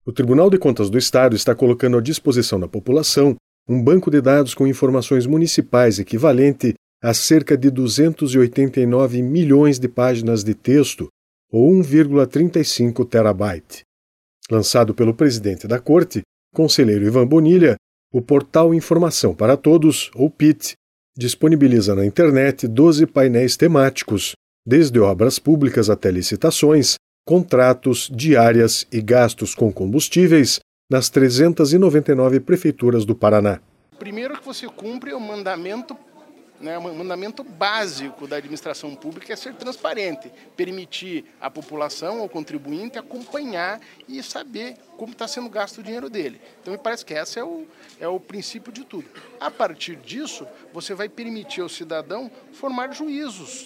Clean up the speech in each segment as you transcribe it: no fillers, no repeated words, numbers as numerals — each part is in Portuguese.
O Tribunal de Contas do Estado está colocando à disposição da população um banco de dados com informações municipais equivalente a cerca de 289 milhões de páginas de texto, ou 1,35 terabyte. Lançado pelo presidente da Corte, conselheiro Ivan Bonilha, o portal Informação para Todos, ou PIT, disponibiliza na internet 12 painéis temáticos, desde obras públicas até licitações, contratos, diárias e gastos com combustíveis nas 399 prefeituras do Paraná. Primeiro que você cumpre o mandamento, o mandamento básico da administração pública é ser transparente, permitir à população, ao contribuinte, acompanhar e saber como está sendo gasto o dinheiro dele. Então, me parece que esse é o princípio de tudo. A partir disso, você vai permitir ao cidadão formar juízos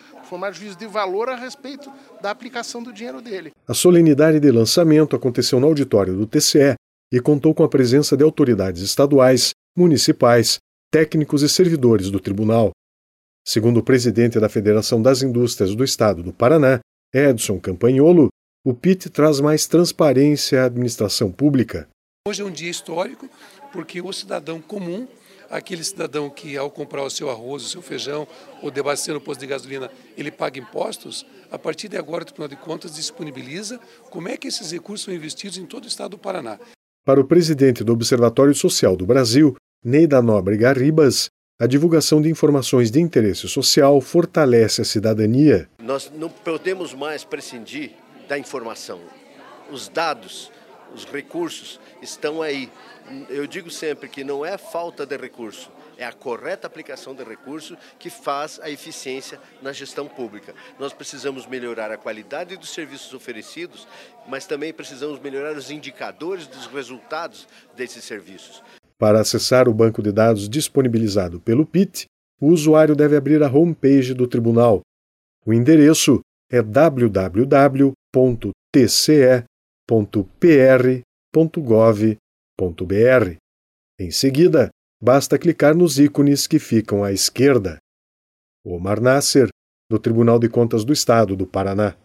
de valor a respeito da aplicação do dinheiro dele. A solenidade de lançamento aconteceu no auditório do TCE e contou com a presença de autoridades estaduais, municipais, técnicos e servidores do tribunal. Segundo o presidente da Federação das Indústrias do Estado do Paraná, Edson Campagnolo, o PIT traz mais transparência à administração pública. Hoje é um dia histórico porque o cidadão comum, aquele cidadão que ao comprar o seu arroz, o seu feijão ou abastecer no posto de gasolina, ele paga impostos, a partir de agora o Tribunal de Contas disponibiliza como é que esses recursos são investidos em todo o estado do Paraná. Para o presidente do Observatório Social do Brasil, Neida Nóbrega Ribas, a divulgação de informações de interesse social fortalece a cidadania. Nós não podemos mais prescindir da informação. Os dados, os recursos estão aí. Eu digo sempre que não é falta de recurso, é a correta aplicação de recurso que faz a eficiência na gestão pública. Nós precisamos melhorar a qualidade dos serviços oferecidos, mas também precisamos melhorar os indicadores dos resultados desses serviços. Para acessar o banco de dados disponibilizado pelo PIT, o usuário deve abrir a homepage do tribunal. O endereço é www.tce.pr.gov.br. Em seguida, basta clicar nos ícones que ficam à esquerda. Omar Nasser, do Tribunal de Contas do Estado do Paraná.